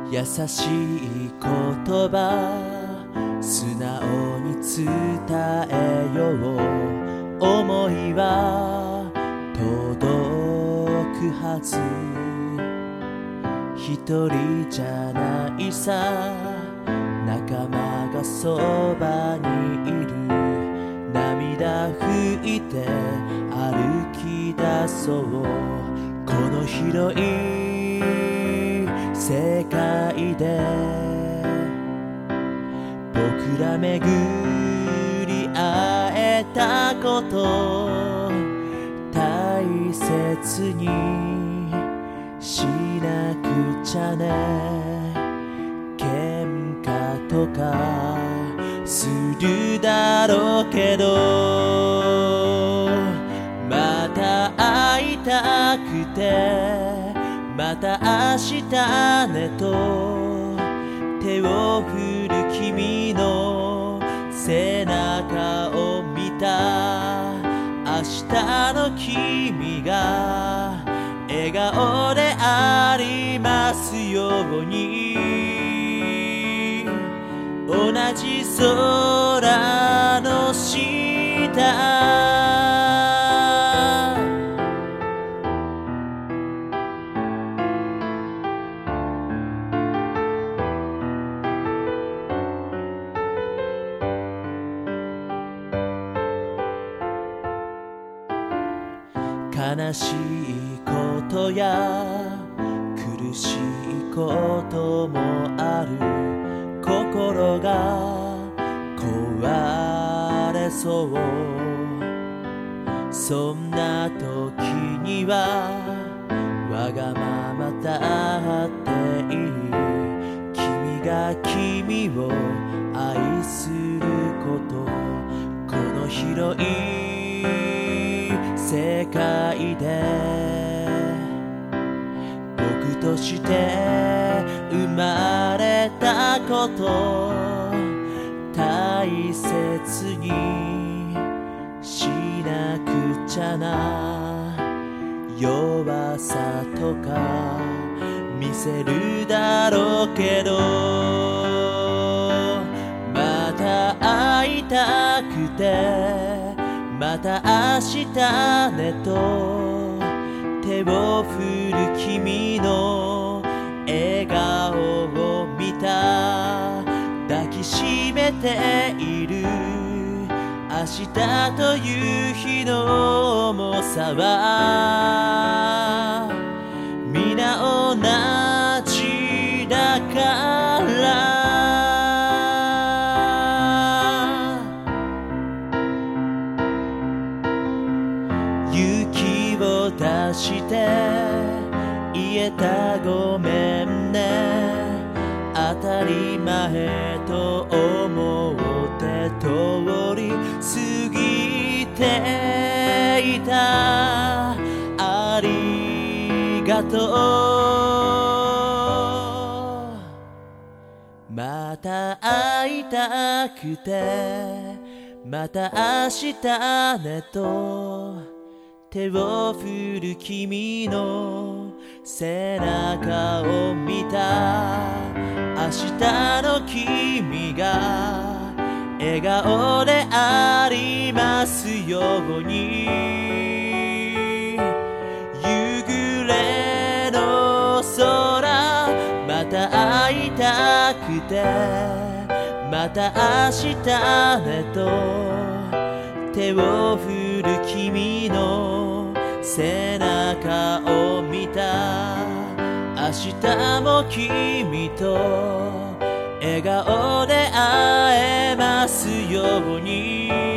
優しい言葉素直に伝えよう思いは届くはず一人じゃないさ仲間がそばにいる涙拭いて歩き出そうこの広い世界で僕ら巡り会えたこと大切にしなくちゃね喧嘩とかするだろうけどまた会いたくてまた明日ねと手を振る君の背中を見た明日の君が笑顔でありますように同じ空の下悲しいことや苦しいこともある心が壊れそうそんな時にはわがままだっていい君が君を愛することこの広い世界で僕として生まれたこと大切にしなくちゃな弱さとか見せるだろうけどまた会いたくてまた明日ねと手を振る君の笑顔を見た抱きしめている明日という日の重さは皆同じだから勇気を出して言えたごめんね当たり前と思って通り過ぎていたありがとうまた会いたくてまた明日ねと手を振る君の背中を見た明日の君が笑顔でありますように夕暮れの空また会いたくてまた明日ねと手を振る君の背中を見た明日も君と笑顔で会えますように